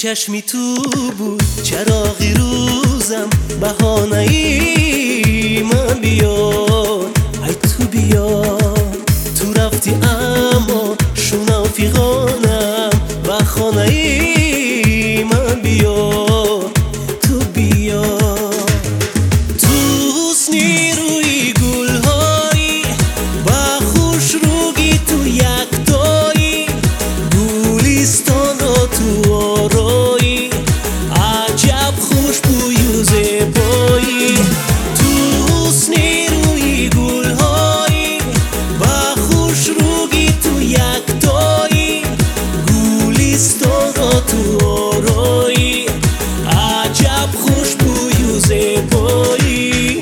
چشمی تو بود چراغی روزم، بهانه ای من بیار ای تو بیار. تو رفتی اما شونم فیغانم، و خانه ای من بیار تو بیار. توست نیروی گلهایی و خوش روگی تو یکتایی، گولیستان را تو آرایی، عجب خوشبوی و زیبایی. توست نیروی گلهایی و خوش روگی تو یکتایی، گولیستان را تو آرایی، عجب خوشبوی و زیبایی.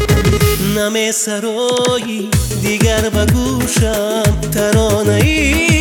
نم سرایی دیگر به گوشم، ترانه ای